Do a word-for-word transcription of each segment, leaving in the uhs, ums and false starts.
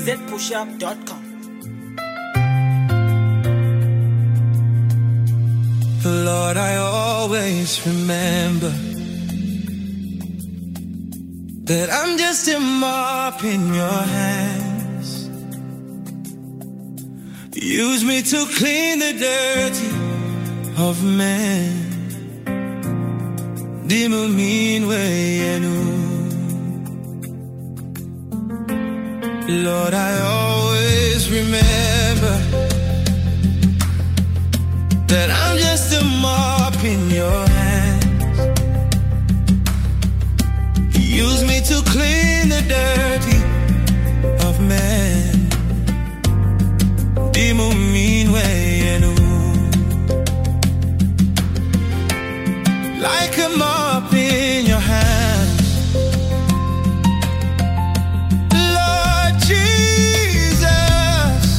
z push up dot com. Lord, I always remember that I'm just a mop in your hands. Use me to clean the dirty of man. Dimu minwe yenu. Lord, I always remember that I'm just a mop in your hands. Use me to clean the dirty of man. Dimu minwe yenu. Like a mop in your hands, Lord Jesus.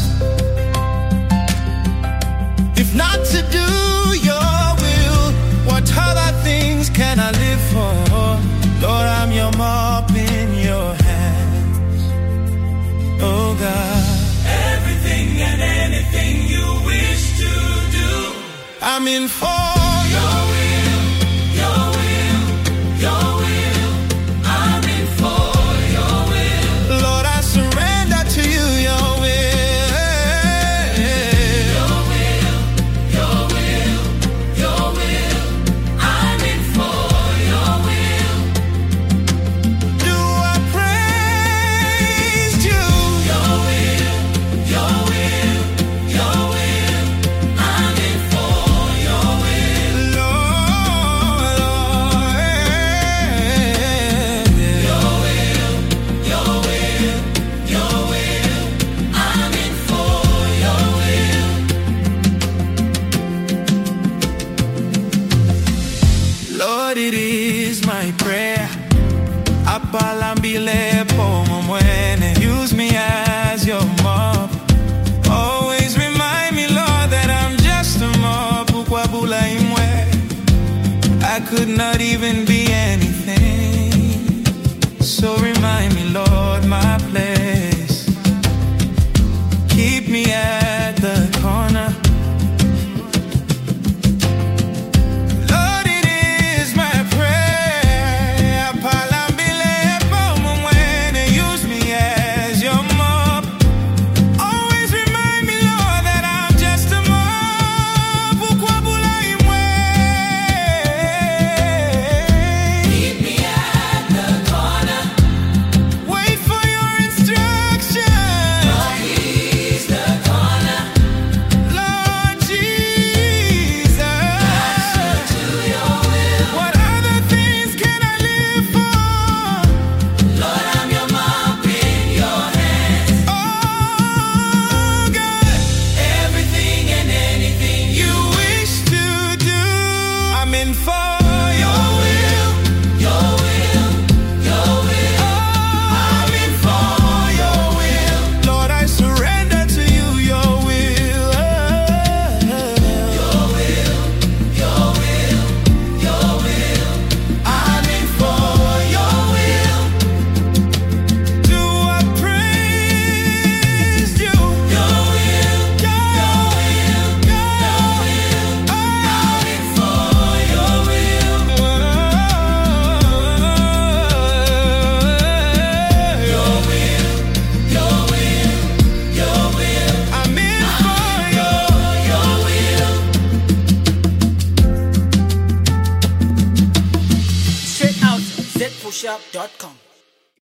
If not to do your will, what other things can I live for? Lord, I'm your mop in your hands. Oh God, everything and anything you wish to do, I'm in for your will, your will, your will. I'm in for your will. Lord, I surrender to you, your will. Your will, your will, your will. I'm in for your will. Do I praise you? Your will, your will, your will. I'm in for your will. Lord, Lord, yeah. Your will, your will, your will. I'm in for your will. Lord, it is my prayer. Apalambile pomomwene. Use me as your mop. Always remind me, Lord, that I'm just a mop. Ukwabula imwe. I could not even be anything. So remind me, Lord, my place. Keep me at the corner. Lord, it is my prayer. Apalambile pomomwene. Use me as your mop. Always remind me, Lord, that I'm just a mop. Ukwabula imwe. Meet me at the corner. Wait for your instructions, He's the corner. Lord Jesus. To your will. What other things can I live for? Lord, I'm your mop in your hands. Oh God, Everything and anything you you wish to do, I'm in for your will. your will, your will. I'm in for your will. Lord, I surrender to you, your will. Your will, your will, your will. I'm in for your will. Do I praise you? Your will, Your will, your will. I'm in for your will. Your will, your will, your will. I'm in for your. Your will. Straight out z push up dot com.